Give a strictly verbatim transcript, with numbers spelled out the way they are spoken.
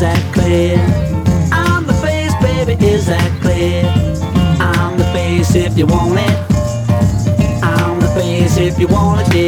that clear? I'm the bass, baby, is that clear? I'm the bass if you want it. I'm the bass if you want it,